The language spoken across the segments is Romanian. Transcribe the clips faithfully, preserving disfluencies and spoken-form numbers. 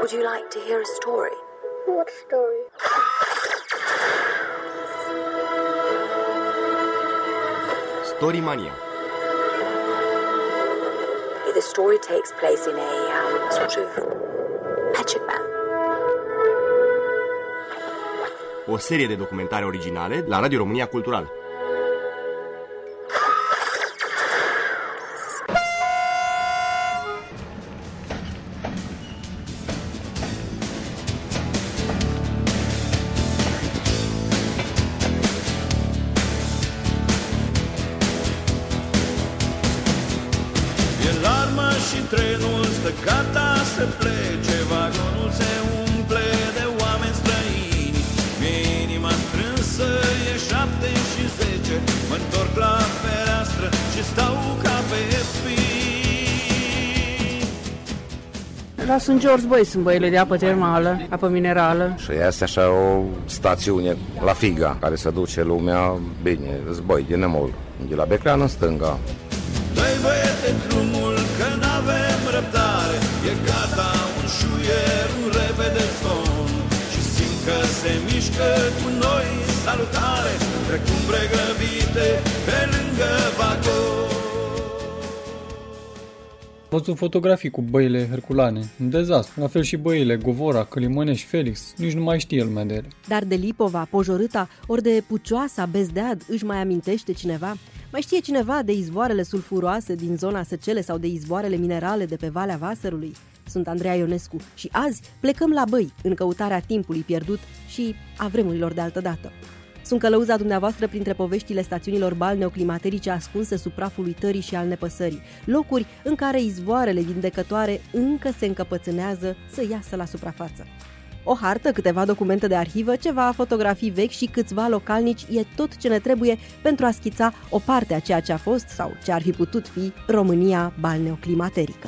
Would you like to hear a story? What story? Storymania. The story takes place in a um, sort of magic man. O serie de documentare originale la Radio România Cultural. Și trenul stă gata să plece, vagonul se umple de oameni străini. Mi-e inima strânsă, e șapte și zece, mă întorc la fereastră și stau ca pe spini. La Saint George, băi, sunt băile de apă termală, apă minerală. Și este așa o stațiune la Figa, care se duce lumea bine, zboi din Nemol, de la Beclean în stânga. Dă-i băiete drumul, că n-avem răbdare, e gata un șuier, un repede son. Și simt că se mișcă cu noi salutare, precum pregrăbite pe lângă vagon. Am văzut fotografii cu băile herculane, un dezastru, la fel și băile Govora, Călimănești, Felix, nici nu mai știe lumea de ele. Dar de Lipova, Pojorâta, ori de Pucioasa, Bezdead, își mai amintește cineva? Mai știe cineva de izvoarele sulfuroase din zona Săcele sau de izvoarele minerale de pe Valea Vaserului? Sunt Andreea Ionescu și azi plecăm la Băi în căutarea timpului pierdut și a vremurilor de altădată. Sunt călăuza dumneavoastră printre poveștile stațiunilor balneoclimaterice ascunse sub praful uitării și al nepăsării, locuri în care izvoarele vindecătoare încă se încăpățânează să iasă la suprafață. O hartă, câteva documente de arhivă, ceva fotografii vechi și câțiva localnici e tot ce ne trebuie pentru a schița o parte a ceea ce a fost sau ce ar fi putut fi România balneoclimaterică.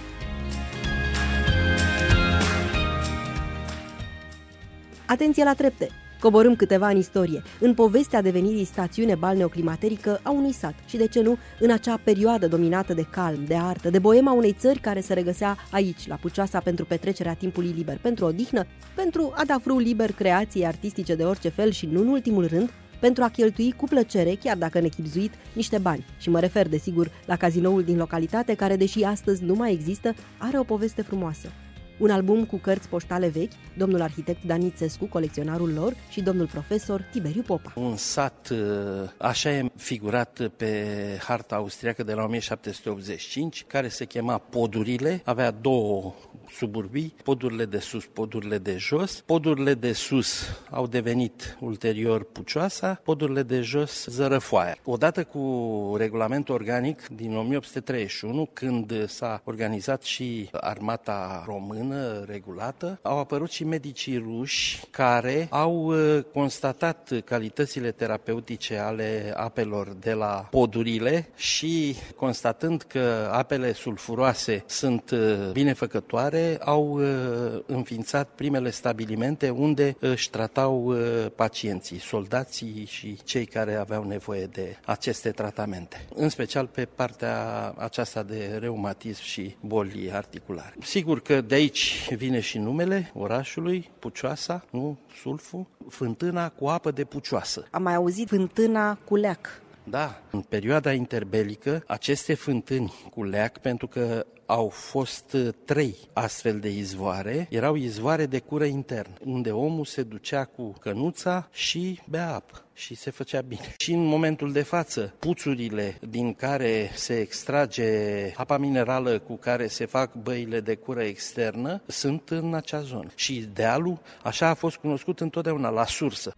Atenție la trepte! Coborâm câteva în istorie, în povestea devenirii stațiune balneoclimaterică a unui sat și, de ce nu, în acea perioadă dominată de calm, de artă, de boema unei țări care se regăsea aici, la Pucioasa, pentru petrecerea timpului liber, pentru odihnă, pentru a da frâu liber creației artistice de orice fel și, nu în ultimul rând, pentru a cheltui cu plăcere, chiar dacă nechibzuit, niște bani. Și mă refer, desigur, la cazinoul din localitate, care, deși astăzi nu mai există, are o poveste frumoasă. Un album cu cărți poștale vechi, domnul arhitect Dan Ițescu, colecționarul lor, și domnul profesor Tiberiu Popa. Un sat, așa e figurat pe harta austriacă de la o mie șapte sute optzeci și cinci, care se chema Podurile, avea două suburbii, podurile de sus, podurile de jos. Podurile de sus au devenit ulterior Pucioasa, podurile de jos Zărăfoaia. Odată cu regulamentul organic din o mie opt sute treizeci și unu, când s-a organizat și armata română regulată, au apărut și medicii ruși care au constatat calitățile terapeutice ale apelor de la Podurile și, constatând că apele sulfuroase sunt binefăcătoare, au înființat primele stabilimente unde își tratau pacienții, soldații și cei care aveau nevoie de aceste tratamente, în special pe partea aceasta de reumatism și boli articulare. Sigur că de aici vine și numele orașului, Pucioasa, nu sulfu, fântâna cu apă de pucioasă. Am mai auzit fântâna cu leac. Da, în perioada interbelică, aceste fântâni cu leac, pentru că au fost trei astfel de izvoare, erau izvoare de cură internă, unde omul se ducea cu cănuța și bea apă și se făcea bine. Și în momentul de față, puțurile din care se extrage apa minerală cu care se fac băile de cură externă sunt în acea zonă. Și dealul așa a fost cunoscut întotdeauna, la sursă.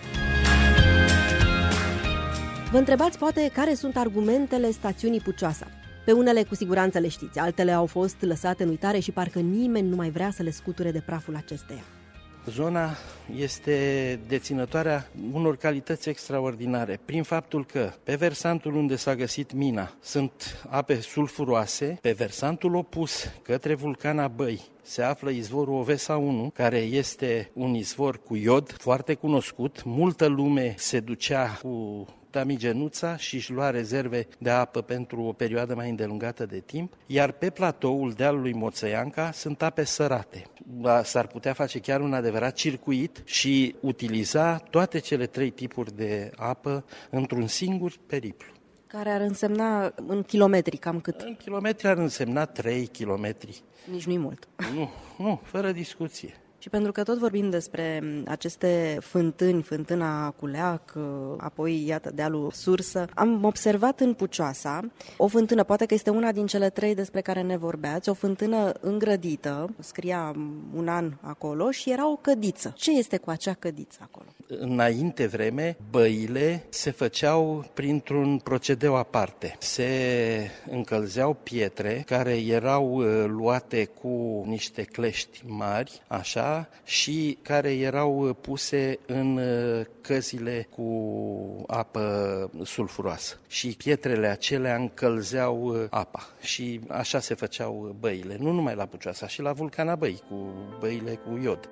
Vă întrebați poate care sunt argumentele stațiunii Pucioasa. Pe unele cu siguranță le știți, altele au fost lăsate în uitare și parcă nimeni nu mai vrea să le scuture de praful acesteia. Zona este deținătoarea unor calități extraordinare, prin faptul că pe versantul unde s-a găsit mina sunt ape sulfuroase, pe versantul opus, către vulcana Băi, se află izvorul Ovesa unu, care este un izvor cu iod foarte cunoscut. Multă lume se ducea cu Tamigenuța și își lua rezerve de apă pentru o perioadă mai îndelungată de timp, iar pe platoul dealului Moțăianca sunt ape sărate. S-ar putea face chiar un adevărat circuit și utiliza toate cele trei tipuri de apă într-un singur periplu. Care ar însemna în kilometri, cam cât? În kilometri ar însemna trei kilometri. Nici nu-i mult. Nu, nu, fără discuție. Și pentru că tot vorbim despre aceste fântâni, fântâna Culeac, apoi, iată, dealul Sursă, am observat în Pucioasa o fântână, poate că este una din cele trei despre care ne vorbeați, o fântână îngrădită, scria un an acolo și era o cădiță. Ce este cu acea cădiță acolo? Înainte vreme, băile se făceau printr-un procedeu aparte. Se încălzeau pietre care erau luate cu niște clești mari, așa, și care erau puse în căzile cu apă sulfuroasă. Și pietrele acelea încălzeau apa și așa se făceau băile. Nu numai la Pucioasa, și la Vulcana Băi, cu băile cu iod.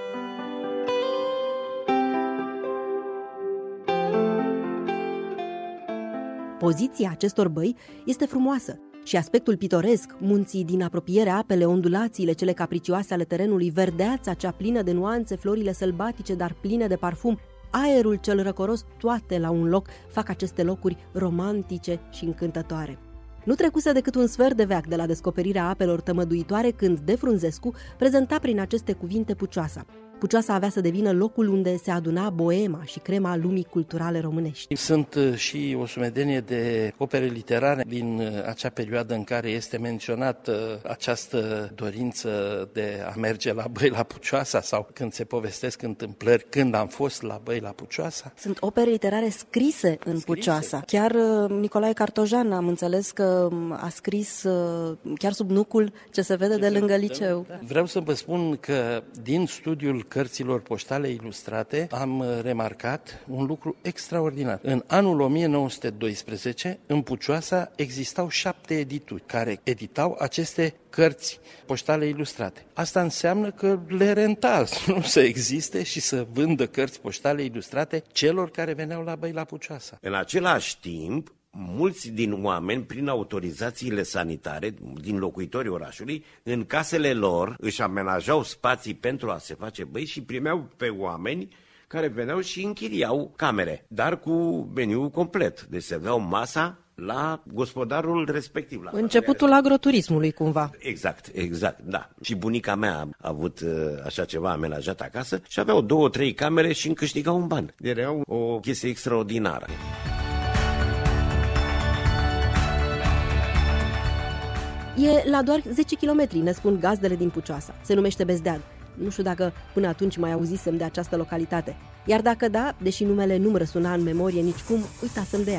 Poziția acestor băi este frumoasă și aspectul pitoresc, munții din apropiere, apele, ondulațiile, cele capricioase ale terenului, verdeața cea plină de nuanțe, florile sălbatice, dar pline de parfum, aerul cel răcoros, toate la un loc fac aceste locuri romantice și încântătoare. Nu trecuse decât un sfert de veac de la descoperirea apelor tămăduitoare când De Frunzescu prezenta prin aceste cuvinte Pucioasa. Pucioasa avea să devină locul unde se aduna boema și crema lumii culturale românești. Sunt și o sumedenie de opere literare din acea perioadă în care este menționată această dorință de a merge la Băi la Pucioasa sau când se povestesc întâmplări când am fost la Băi la Pucioasa. Sunt opere literare scrise în scrise. Pucioasa. Chiar Nicolae Cartojan, am înțeles că a scris chiar sub nucul ce se vede ce de lângă liceu. Da. Vreau să vă spun că din studiul cărților poștale ilustrate am remarcat un lucru extraordinar. În anul o mie nouă sute doisprezece, în Pucioasa existau șapte edituri care editau aceste cărți poștale ilustrate. Asta înseamnă că le renta nu să existe și să vândă cărți poștale ilustrate celor care veneau la Băi la Pucioasa. În același timp, mulți din oameni, prin autorizațiile sanitare, din locuitorii orașului, în casele lor își amenajau spații pentru a se face băi și primeau pe oameni care veneau și închiriau camere, dar cu meniu complet. Deci serveau masa la gospodarul respectiv. La Începutul agroturismului, cumva. Exact, exact, da. Și bunica mea a avut așa ceva amenajat acasă și aveau două, trei camere și îmi câștigau un ban. Era o chestie extraordinară. E la doar zece kilometri, ne spun gazdele din Pucioasa. Se numește Bezdead. Nu știu dacă până atunci mai auzisem de această localitate. Iar dacă da, deși numele nu-mi răsuna în memorie nicicum, uitasem de ea.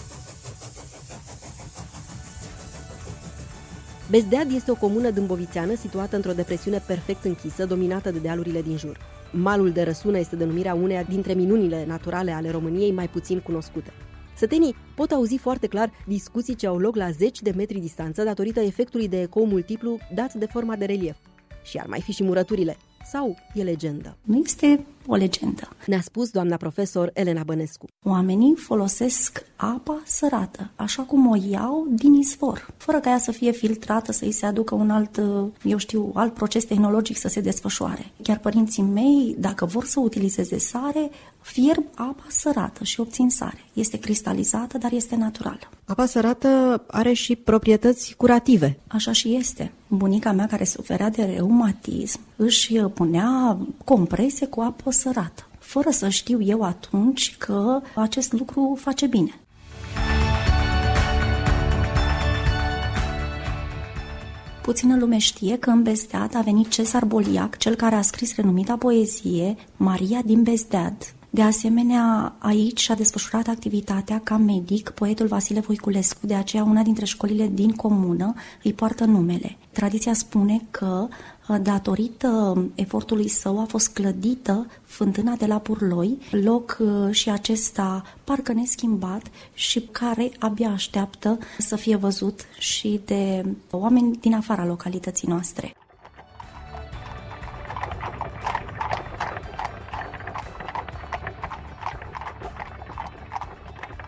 Bezdead este o comună dâmbovițeană situată într-o depresiune perfect închisă, dominată de dealurile din jur. Malul de Răsună este denumirea uneia dintre minunile naturale ale României mai puțin cunoscute. Sătenii pot auzi foarte clar discuții ce au loc la zeci de metri distanță datorită efectului de ecou multiplu dat de forma de relief. Și ar mai fi și murăturile. Sau e legendă? Nu este o legendă. Ne-a spus doamna profesor Elena Bănescu. Oamenii folosesc apa sărată, așa cum o iau din izvor, fără ca ea să fie filtrată, să îi se aducă un alt, eu știu, alt proces tehnologic să se desfășoare. Chiar părinții mei, dacă vor să utilizeze sare, fierb apa sărată și obțin sare. Este cristalizată, dar este naturală. Apa sărată are și proprietăți curative. Așa și este. Bunica mea, care suferea de reumatism, își punea comprese cu apă sărată, fără să știu eu atunci că acest lucru face bine. Puțină lume știe că în Bezdead a venit Cezar Boliac, cel care a scris renumita poezie Maria din Bezdead. De asemenea, aici și-a desfășurat activitatea ca medic poetul Vasile Voiculescu, de aceea una dintre școlile din comună îi poartă numele. Tradiția spune că, datorită efortului său, a fost clădită fântâna de la Purloi, loc și acesta parcă neschimbat și care abia așteaptă să fie văzut și de oameni din afara localității noastre.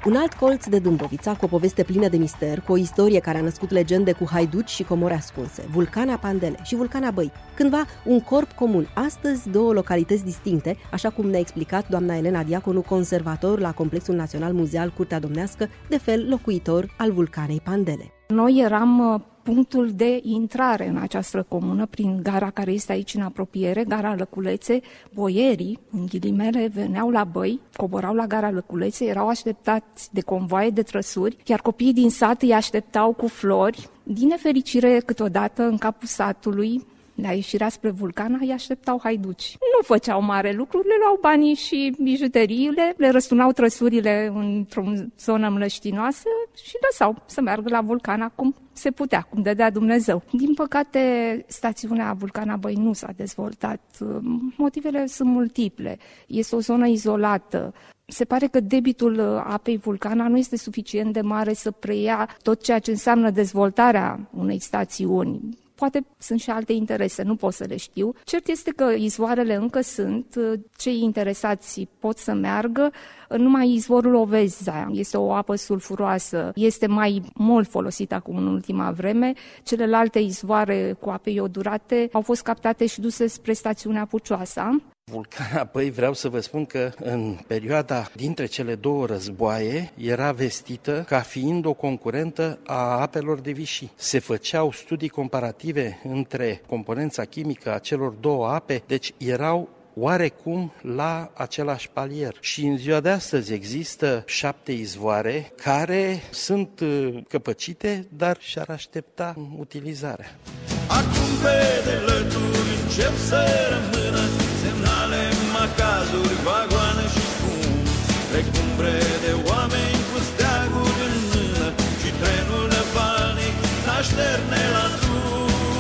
Un alt colț de Dâmbovița cu o poveste plină de mister, cu o istorie care a născut legende cu haiduci și comori ascunse, Vulcana Pandele și Vulcana Băi, cândva un corp comun, astăzi două localități distincte, așa cum ne-a explicat doamna Elena Diaconu, conservator la Complexul Național Muzeal Curtea Domnească, de fel locuitor al Vulcanei Pandele. Noi eram punctul de intrare în această comună prin gara care este aici în apropiere, gara Lăculețe. Boierii, în ghilimele, veneau la Băi, coborau la gara Lăculețe, erau așteptați de convoaie de trăsuri, iar copiii din sat îi așteptau cu flori. Din nefericire, câteodată, în capul satului, la ieșirea spre Vulcana, îi așteptau haiduci. Nu făceau mare lucru, le luau banii și bijuteriile, le răsturnau trăsurile într-o zonă mlăștinoasă și lăsau să meargă la Vulcana cum se putea, cum dădea Dumnezeu. Din păcate, stațiunea Vulcana Băi nu s-a dezvoltat. Motivele sunt multiple. Este o zonă izolată. Se pare că debitul apei Vulcana nu este suficient de mare să preia tot ceea ce înseamnă dezvoltarea unei stațiuni. Poate sunt și alte interese, nu pot să le știu. Cert este că izvoarele încă sunt, cei interesați pot să meargă, numai izvorul Ovezza este o apă sulfuroasă, este mai mult folosită acum în ultima vreme. Celelalte izvoare cu ape iodurate au fost captate și duse spre stațiunea Pucioasa. Vulcana Băi, vreau să vă spun că în perioada dintre cele două războaie era vestită ca fiind o concurentă a apelor de Vichy. Se făceau studii comparative între componența chimică a celor două ape, deci erau oarecum la același palier. Și în ziua de astăzi există șapte izvoare care sunt căpăcite, dar și-ar aștepta utilizarea. Acum pe de lături încep să rămână semnale, macazuri, vagoane și fum, recumbre de oameni cu steaguri în mână și trenul năvalnic n-așterne la drum.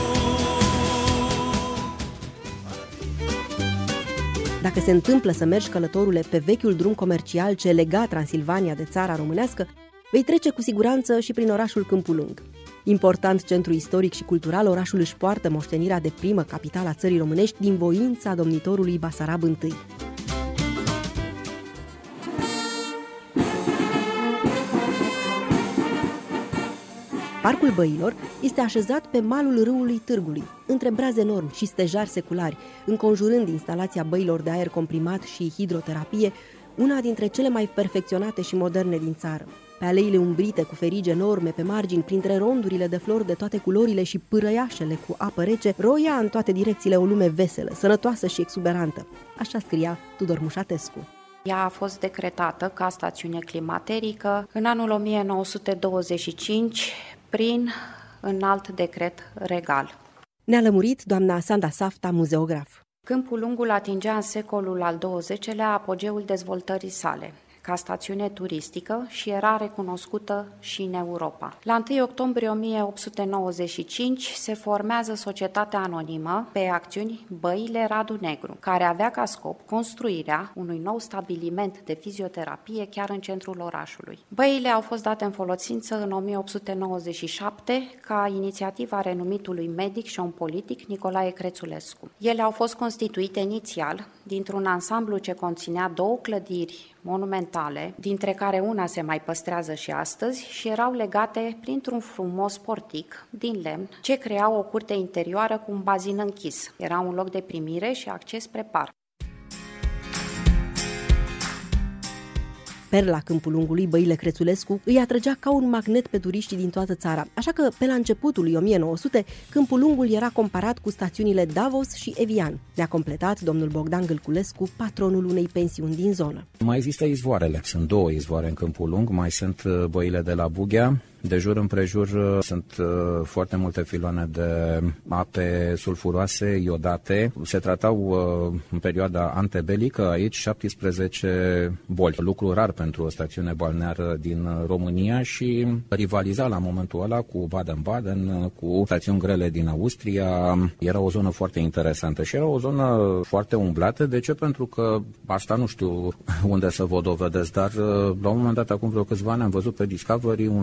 Dacă se întâmplă să mergi, călătorule, pe vechiul drum comercial ce lega Transilvania de țara românească, vei trece cu siguranță și prin orașul Câmpul Lung. Important centru istoric și cultural, orașul își poartă moștenirea de primă capitală a țării românești din voința domnitorului Basarab I. Parcul Băilor este așezat pe malul râului Târgului, între brazi enormi și stejari seculari, înconjurând instalația băilor de aer comprimat și hidroterapie, una dintre cele mai perfecționate și moderne din țară. Pe aleile umbrite cu ferigi enorme pe margini, printre rondurile de flori de toate culorile și pârăiașele cu apă rece, roia în toate direcțiile o lume veselă, sănătoasă și exuberantă. Așa scria Tudor Mușatescu. Ea a fost decretată ca stațiune climaterică în anul o mie nouă sute douăzeci și cinci prin înalt decret regal. Ne-a lămurit doamna Sanda Safta, muzeograf. Câmpul Lungul atingea în secolul al douăzecelea apogeul dezvoltării sale ca stațiune turistică și era recunoscută și în Europa. La întâi octombrie o mie opt sute nouăzeci și cinci se formează societatea anonimă pe acțiuni Băile Radu Negru, care avea ca scop construirea unui nou stabiliment de fizioterapie chiar în centrul orașului. Băile au fost date în folosință în o mie opt sute nouăzeci și șapte ca inițiativa renumitului medic și om politic Nicolae Crețulescu. Ele au fost constituite inițial dintr-un ansamblu ce conținea două clădiri monumentale, dintre care una se mai păstrează și astăzi și erau legate printr-un frumos portic din lemn ce crea o curte interioară cu un bazin închis. Era un loc de primire și acces spre parc. Perla Câmpul Lungului, Băile Crețulescu, îi atrăgea ca un magnet pe turiștii din toată țara, așa că pe la începutul lui o mie nouă sute, Câmpul Lungul era comparat cu stațiunile Davos și Evian. Ne-a completat domnul Bogdan Gâlculescu, patronul unei pensiuni din zonă. Mai există izvoarele. Sunt două izvoare în Câmpul Lung, mai sunt băile de la Bughea. De jur împrejur sunt foarte multe filoane de ape sulfuroase, iodate. Se tratau în perioada antebelică aici șaptesprezece boli. Lucru rar pentru o stațiune balneară din România și rivaliza la momentul ăla cu Baden-Baden, cu stațiuni grele din Austria. Era o zonă foarte interesantă și era o zonă foarte umblată. De ce? Pentru că asta nu știu unde să vă dovedesc, dar la un moment dat, acum vreo câțiva ani, am văzut pe Discovery un studiu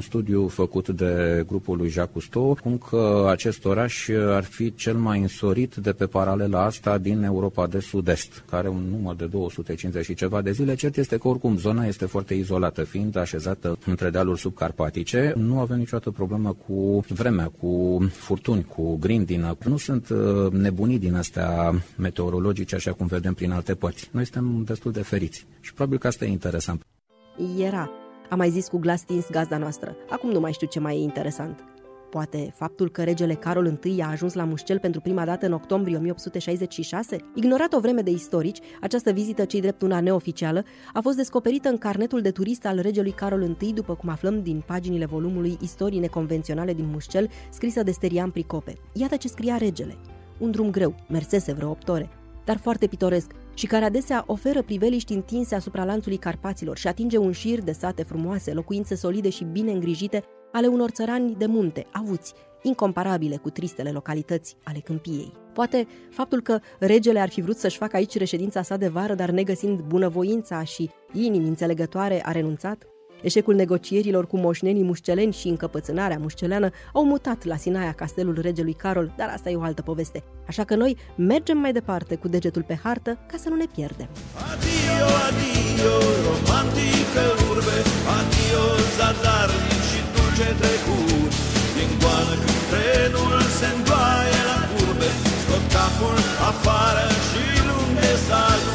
făcut de grupul lui Jacques Cousteau, cum că acest oraș ar fi cel mai însorit de pe paralela asta din Europa de Sud-Est, care are un număr de două sute cincizeci și ceva de zile. Cert este că oricum zona este foarte izolată, fiind așezată între dealuri subcarpatice. Nu avem niciodată problemă cu vremea, cu furtuni, cu grindină. Nu sunt nebunii din astea meteorologice, așa cum vedem prin alte părți. Noi suntem destul de feriți și probabil că asta e interesant. Era, a mai zis cu glas stins gazda noastră. Acum nu mai știu ce mai e interesant. Poate faptul că regele Carol I a ajuns la Mușcel pentru prima dată în octombrie o mie opt sute șaizeci și șase? Ignorat o vreme de istorici, această vizită, ce-i drept una neoficială, a fost descoperită în carnetul de turist al regelui Carol I, după cum aflăm din paginile volumului Istorii neconvenționale din Mușcel, scrisă de Sterian Pricope. Iată ce scria regele. Un drum greu, mersese vreo opt ore, dar foarte pitoresc și care adesea oferă priveliști întinse asupra lanțului Carpaților și atinge un șir de sate frumoase, locuințe solide și bine îngrijite ale unor țărani de munte, avuți, incomparabile cu tristele localități ale câmpiei. Poate faptul că regele ar fi vrut să-și facă aici reședința sa de vară, dar negăsind bunăvoința și inimi înțelegătoare, a renunțat? Eșecul negocierilor cu moșnenii mușceleni și încăpățânarea mușceleană au mutat la Sinaia castelul regelui Carol, dar asta e o altă poveste. Așa că noi mergem mai departe cu degetul pe hartă ca să nu ne pierdem. Adio, adio, romantică urbe, adio, zadarnic și dulce trecut. Din goană când trenul se îndoaie la curbe, scot capul afară și lunge salut.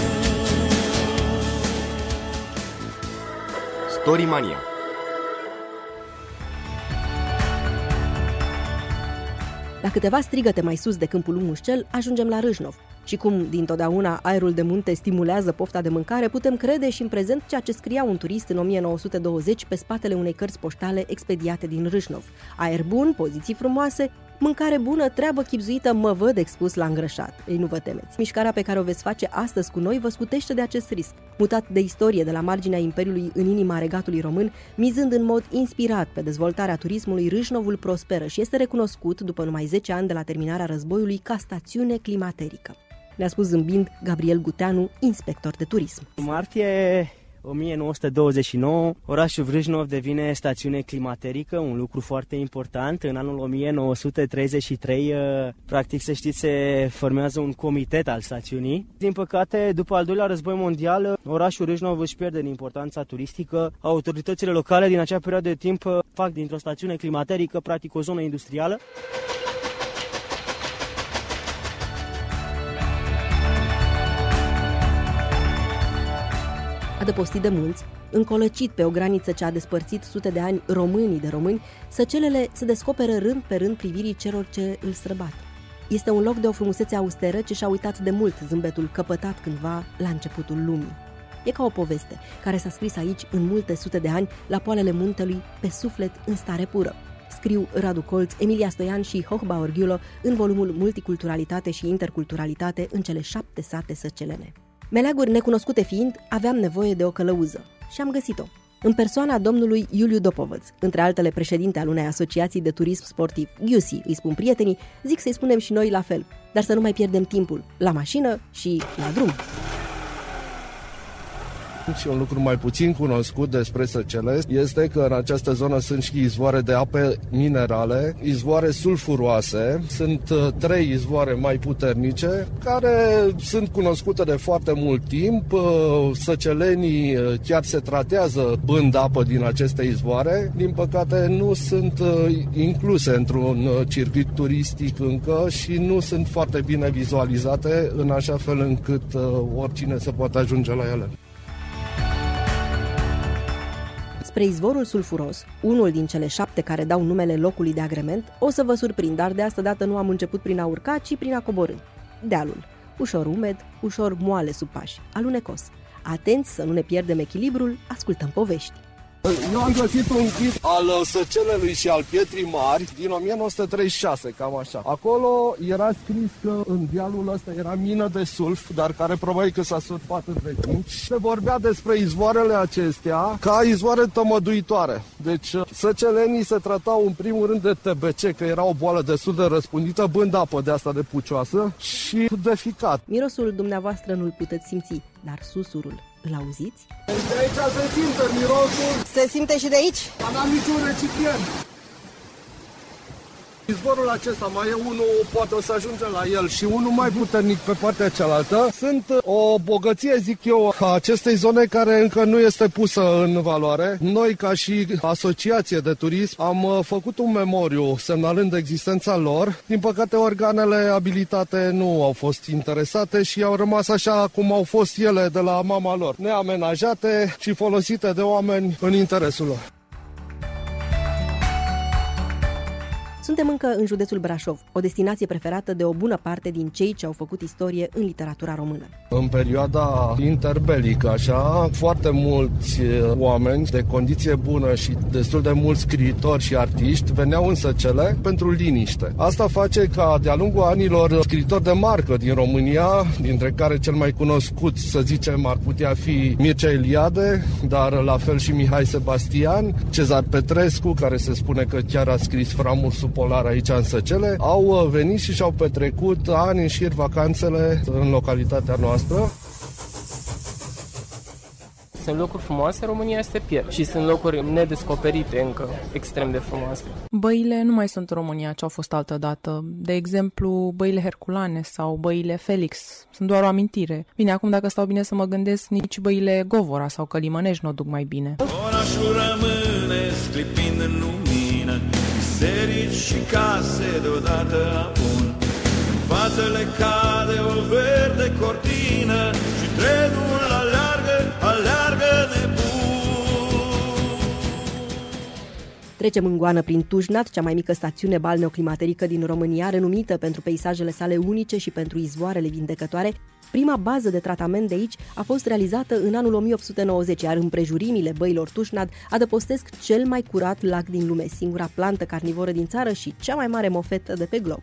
Storimania. La câteva strigăte mai sus de câmpul lui Mușcel, ajungem la Râșnov. Și cum dintotdeauna aerul de munte stimulează pofta de mâncare, putem crede și în prezent ceea ce scria un turist în o mie nouă sute douăzeci pe spatele unei cărți poștale expediate din Râșnov. Aer bun, poziții frumoase, mâncare bună, treabă chibzuită, mă văd expus la îngrășat. Ei, nu vă temeți. Mișcarea pe care o veți face astăzi cu noi vă scutește de acest risc. Mutat de istorie de la marginea Imperiului în inima regatului român, mizând în mod inspirat pe dezvoltarea turismului, Râșnovul prosperă și este recunoscut, după numai zece ani de la terminarea războiului, ca stațiune climaterică. Ne-a spus zâmbind Gabriel Guteanu, inspector de turism. În martie o mie nouă sute douăzeci și nouă, orașul Râșnov devine stațiune climaterică, un lucru foarte important. În anul o mie nouă sute treizeci și trei, practic, să știți, se formează un comitet al stațiunii. Din păcate, după al doilea război mondial, orașul Râșnov își pierde din importanța turistică. Autoritățile locale din acea perioadă de timp fac dintr-o stațiune climaterică, practic, o zonă industrială. Adăpostit de munți, încolăcit pe o graniță ce a despărțit sute de ani românii de români, săcelele se descoperă rând pe rând privirii celor ce îl străbat. Este un loc de o frumusețe austeră ce și-a uitat de mult zâmbetul căpătat cândva la începutul lumii. E ca o poveste care s-a scris aici în multe sute de ani la poalele muntelui, pe suflet în stare pură. Scriu Radu Colț, Emilia Stoian și Hochbauer Gyulo în volumul Multiculturalitate și Interculturalitate în cele șapte sate săcelene. Meleaguri necunoscute fiind, aveam nevoie de o călăuză și am găsit-o. În persoana domnului Iuliu Dopovăț, între altele președinte al unei asociații de turism sportiv, Giusi, îi spun prietenii, zic să-i spunem și noi la fel, dar să nu mai pierdem timpul, la mașină și la drum. Și un lucru mai puțin cunoscut despre Săcele este că în această zonă sunt și izvoare de ape minerale, izvoare sulfuroase, sunt trei izvoare mai puternice care sunt cunoscute de foarte mult timp. Săcelenii chiar se tratează bând apă din aceste izvoare, din păcate nu sunt incluse într-un circuit turistic încă și nu sunt foarte bine vizualizate în așa fel încât oricine să poată ajunge la ele. Spre izvorul sulfuros, unul din cele șapte care dau numele locului de agrement, o să vă surprind, dar de asta dată nu am început prin a urca, ci prin a coborî. Dealul. Ușor umed, ușor moale sub pași, alunecos. Atenți să nu ne pierdem echilibrul, ascultăm povești. Eu am găsit un kit al Săcelelui și al Pietrii Mari din o mie nouă sute treizeci și șase, cam așa. Acolo era scris că în dealul ăsta era mină de sulf, dar care probabil că s-a surpat între timp. Se vorbea despre izvoarele acestea ca izvoare tămăduitoare. Deci săcelenii se tratau în primul rând de T B C, că era o boală destul de răspândită, bând apă de asta de pucioasă și de ficat. Mirosul dumneavoastră nu-l puteți simți, dar susurul Îl auziți? De aici se simte mirosul. Se simte și de aici? N-am niciun recipient. Izvorul acesta mai e unul, poate o să ajungem la el, și unul mai puternic pe partea cealaltă. Sunt o bogăție, zic eu, a acestei zone care încă nu este pusă în valoare. Noi, ca și asociație de turism, am făcut un memoriu semnalând existența lor. Din păcate, organele abilitate nu au fost interesate și au rămas așa cum au fost ele de la mama lor, neamenajate și folosite de oameni în interesul lor. Suntem încă în județul Brașov, o destinație preferată de o bună parte din cei ce au făcut istorie în literatura română. În perioada interbelică, așa, foarte mulți oameni de condiție bună și destul de mulți scriitori și artiști veneau în Săcele pentru liniște. Asta face ca de-a lungul anilor scriitori de marcă din România, dintre care cel mai cunoscut, să zicem, ar putea fi Mircea Eliade, dar la fel și Mihai Sebastian, Cezar Petrescu, care se spune că chiar a scris Framul sub polar aici în Săcele, au venit și și-au petrecut ani în șir vacanțele în localitatea noastră. Sunt locuri frumoase, România este pierd și sunt locuri nedescoperite încă, extrem de frumoase. Băile nu mai sunt în România ce au fost altădată. De exemplu, băile Herculane sau băile Felix sunt doar o amintire. Bine, acum dacă stau bine să mă gândesc, nici băile Govora sau Călimănești nu o duc mai bine. Orașul rămâne sclipind în lumină, biserici și case deodată apun. În față le cade o verde cortină și trenul aleargă, aleargă nebun. Trecem în goană prin Tujnat, cea mai mică stațiune balneoclimaterică din România, renumită pentru peisajele sale unice și pentru izvoarele vindecătoare. Prima bază de tratament de aici a fost realizată în anul o mie opt sute nouăzeci, iar împrejurimile băilor Tujnat adăpostesc cel mai curat lac din lume, singura plantă carnivoră din țară și cea mai mare mofetă de pe glob.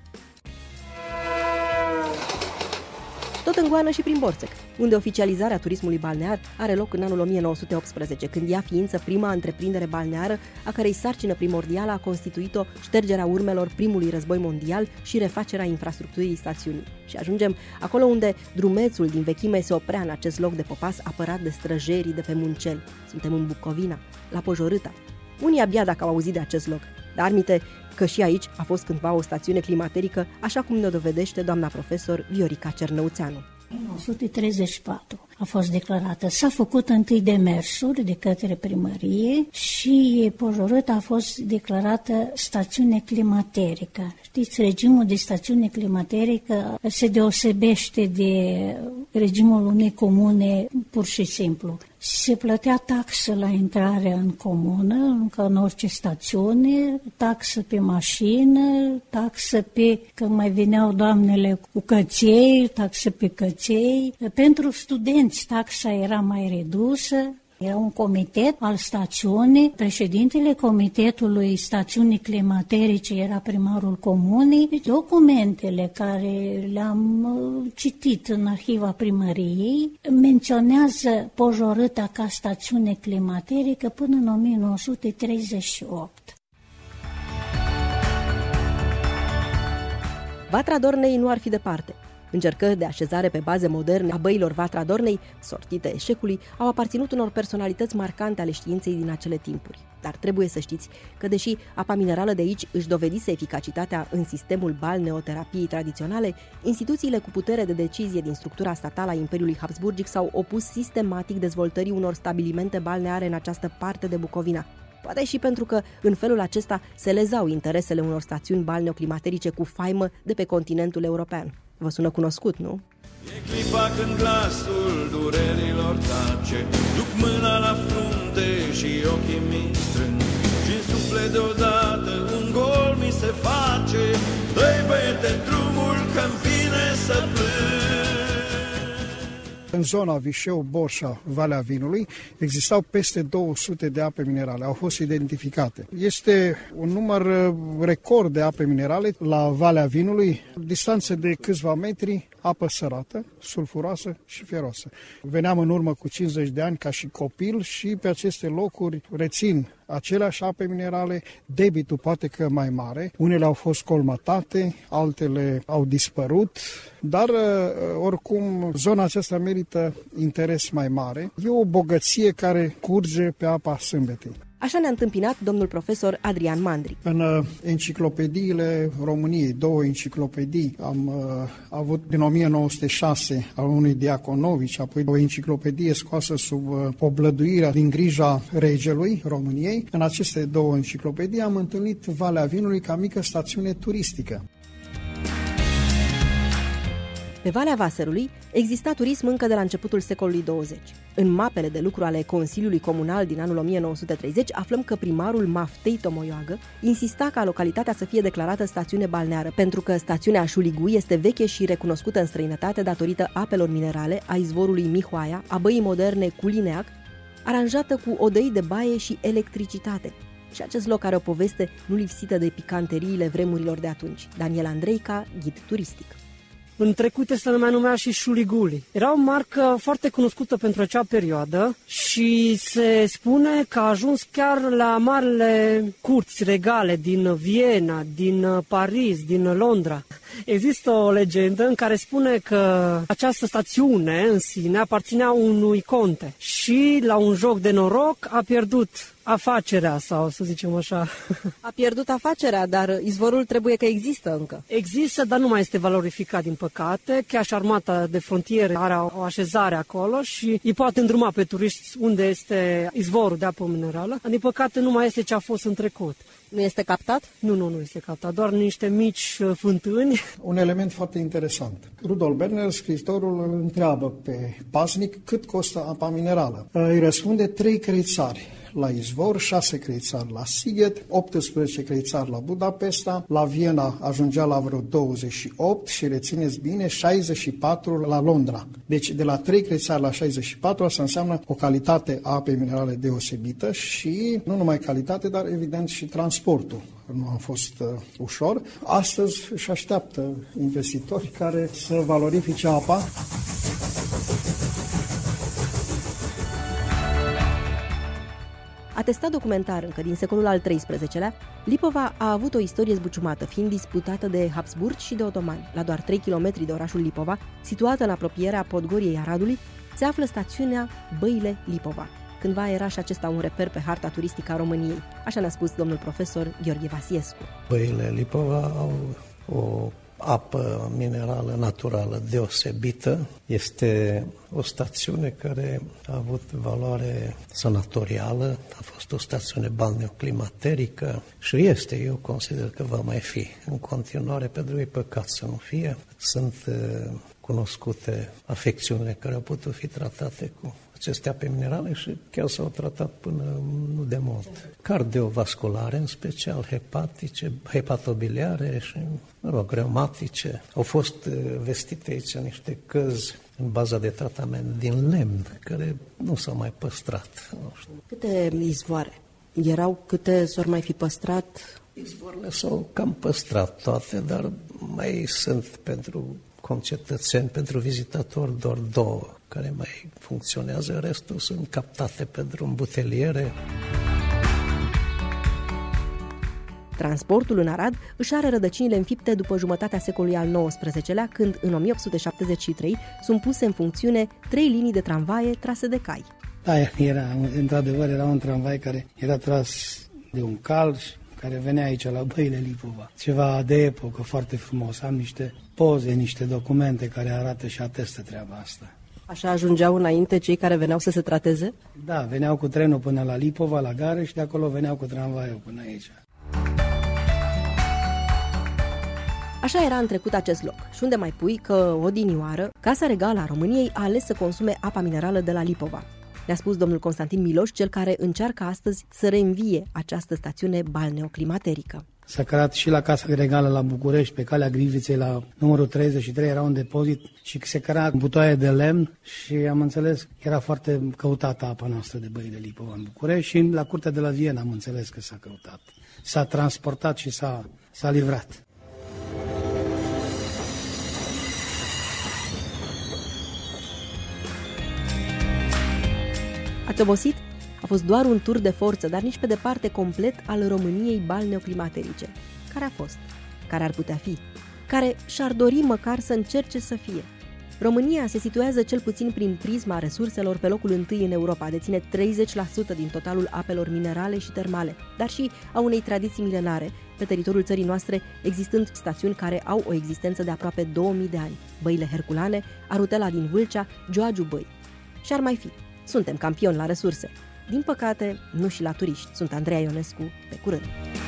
Tot în goană și prin Borțec, unde oficializarea turismului balnear are loc în anul o mie nouă sute optsprezece, când ia ființă prima întreprindere balneară, a cărei sarcină primordială a constituit-o ștergerea urmelor primului război mondial și refacerea infrastructurii stațiunii. Și ajungem acolo unde drumețul din vechime se oprea în acest loc de popas apărat de străjerii de pe Muncel. Suntem în Bucovina, la Pojorâta. Unii abia dacă au auzit de acest loc, dar admite că și aici a fost cândva o stațiune climaterică, așa cum ne dovedește doamna profesor Viorica Cernăuțeanu. În o sută treizeci și patru a fost declarată. S-a făcut întâi demersuri de către primărie și Pojorâta a fost declarată stațiune climaterică. Știți, regimul de stațiune climaterică se deosebește de regimul unei comune pur și simplu. Se plătea taxă la intrarea în comună, ca în orice stațiune, taxă pe mașină, taxă pe, că mai veneau doamnele cu căței, taxă pe căței. Pentru studenți taxa era mai redusă. Era un comitet al stațiunii, președintele comitetului stațiunii climaterice era primarul comunei. Documentele care le-am citit în arhiva primăriei menționează Pojorâta ca stațiune climaterică până în o mie nouă sute treizeci și opt. Vatra Dornei nu ar fi departe. Încercări de așezare pe baze moderne a băilor Vatra Dornei, sortite eșecului, au aparținut unor personalități marcante ale științei din acele timpuri. Dar trebuie să știți că, deși apa minerală de aici își dovedise eficacitatea în sistemul balneoterapiei tradiționale, instituțiile cu putere de decizie din structura statală a Imperiului Habsburgic s-au opus sistematic dezvoltării unor stabilimente balneare în această parte de Bucovina. Poate și pentru că, în felul acesta, se lezau interesele unor stațiuni balneoclimaterice cu faimă de pe continentul european. Vă sună cunoscut, nu? E clipa când glasul durerilor tace, duc mâna la frunte și ochii mi strâng, și-n suflet deodată un gol mi se face, dă-i băiete drumul că-mi vine să plâng. În zona Vișeu-Borșa, Valea Vinului, existau peste două sute de ape minerale, au fost identificate. Este un număr record de ape minerale la Valea Vinului, distanță de câțiva metri, apă sărată, sulfuroasă și fieroasă. Veneam în urmă cu cincizeci de ani ca și copil și pe aceste locuri rețin aceleași ape minerale, debitul poate că mai mare. Unele au fost colmatate, altele au dispărut, dar oricum zona aceasta merită interes mai mare. E o bogăție care curge pe apa Sâmbetei. Așa ne-a întâmpinat domnul profesor Adrian Mandri. În uh, enciclopediile României, două enciclopedii, am uh, avut din o mie nouă sute șase al unui Diaconovici, apoi o enciclopedie scoasă sub uh, oblăduirea din grija regelui României. În aceste două enciclopedii am întâlnit Valea Vinului ca mică stațiune turistică. Pe Valea Vaserului exista turism încă de la începutul secolului douăzeci. În mapele de lucru ale Consiliului Comunal din anul o mie nouă sute treizeci aflăm că primarul Maftei Tomoioagă insista ca localitatea să fie declarată stațiune balneară, pentru că stațiunea Șuligu este veche și recunoscută în străinătate datorită apelor minerale, a izvorului Mihoaia, a băii moderne Culineac, aranjată cu odăi de baie și electricitate. Și acest loc are o poveste nu lipsită de picanteriile vremurilor de atunci. Daniel Andreica, ghid turistic. În trecut se mai numea și Șuliguli. Era o marcă foarte cunoscută pentru acea perioadă și se spune că a ajuns chiar la marile curți regale din Viena, din Paris, din Londra. Există o legendă în care spune că această stațiune în sine aparținea unui conte și la un joc de noroc a pierdut afacerea, sau să zicem așa. A pierdut afacerea, dar izvorul trebuie că există încă. Există, dar nu mai este valorificat, din păcate. Chiar și armata de frontiere are o așezare acolo și îi poate îndruma pe turiști unde este izvorul de apă minerală. Din păcate nu mai este ce a fost în trecut. Nu este captat? Nu, nu, nu este captat, doar niște mici fântâni. Un element foarte interesant. Rudolf Berner, scriitorul, îl întreabă pe paznic cât costă apa minerală. Îi răspunde trei creițari la izvor, șase creițari la Sighet, optsprezece creițari la Budapesta, la Viena ajungea la vreo douăzeci și opt și rețineți bine, șaizeci și patru la Londra. Deci de la trei creițari la șaizeci și patru, asta înseamnă o calitate a apei minerale deosebită și nu numai calitate, dar evident și transportul. Nu a fost uh, ușor. Astăzi își așteaptă investitori care să valorifice apa. Atestat documentar încă din secolul al treisprezecelea, Lipova a avut o istorie zbuciumată, fiind disputată de Habsburgi și de otomani. La doar trei kilometri de orașul Lipova, situată în apropierea Podgoriei Aradului, se află stațiunea Băile Lipova. Cândva era și acesta un reper pe harta turistică a României, așa ne-a spus domnul profesor Gheorghe Vasiescu. Băile Lipova au o apă minerală naturală deosebită. Este o stațiune care a avut valoare sanatorială, a fost o stațiune balneoclimaterică și este, eu consider că va mai fi în continuare, pentru că e păcat să nu fie. Sunt uh, cunoscute afecțiunile care au putut fi tratate cu aceste ape minerale și chiar s-au tratat până nu de mult. Cardiovasculare, în special hepatice, hepatobiliare și, mă rog, reumatice. Au fost vestite aici niște căzi în baza de tratament din lemn, care nu s-au mai păstrat. Nu știu. Câte izvoare erau? Câte s-or mai fi păstrat? Izvoarele s-au cam păstrat toate, dar mai sunt pentru concetățeni, pentru vizitatori, doar două care mai funcționează, restul sunt captate pentru îmbuteliere. Transportul în Arad își are rădăcinile înfipte după jumătatea secolului al nouăsprezecelea, când în o mie opt sute șaptezeci și trei sunt puse în funcțiune trei linii de tramvaie trase de cai. Da, era, într-adevăr, era un tramvai care era tras de un cal care venea aici la Băile Lipova. Ceva de epocă foarte frumos. Am niște poze, niște documente care arată și atestă treaba asta. Așa ajungeau înainte cei care veneau să se trateze? Da, veneau cu trenul până la Lipova, la gară, și de acolo veneau cu tramvaiul până aici. Așa era în trecut acest loc. Și unde mai pui că odinioară, Casa Regală a României a ales să consume apa minerală de la Lipova. Ne-a spus domnul Constantin Miloș, cel care încearcă astăzi să reînvie această stațiune balneoclimaterică. S-a creat și la Casa Regală la București, pe calea Griviței, la numărul treizeci și trei, era un depozit și se crea butoaie de lemn și am înțeles că era foarte căutată apa noastră de Băile Lipova în București și la Curtea de la Viena am înțeles că s-a căutat. S-a transportat și s-a, s-a livrat. Ați obosit? A fost doar un tur de forță, dar nici pe departe complet al României balneoclimaterice. Care a fost? Care ar putea fi? Care și-ar dori măcar să încerce să fie? România se situează cel puțin prin prisma resurselor pe locul întâi în Europa, deține treizeci la sută din totalul apelor minerale și termale, dar și a unei tradiții milenare, pe teritoriul țării noastre existând stațiuni care au o existență de aproape două mii de ani. Băile Herculane, Arutela din Vâlcea, Gioagiu Băi. Și ar mai fi. Suntem campioni la resurse. Din păcate, nu și la turiști. Sunt Andreea Ionescu, pe curând.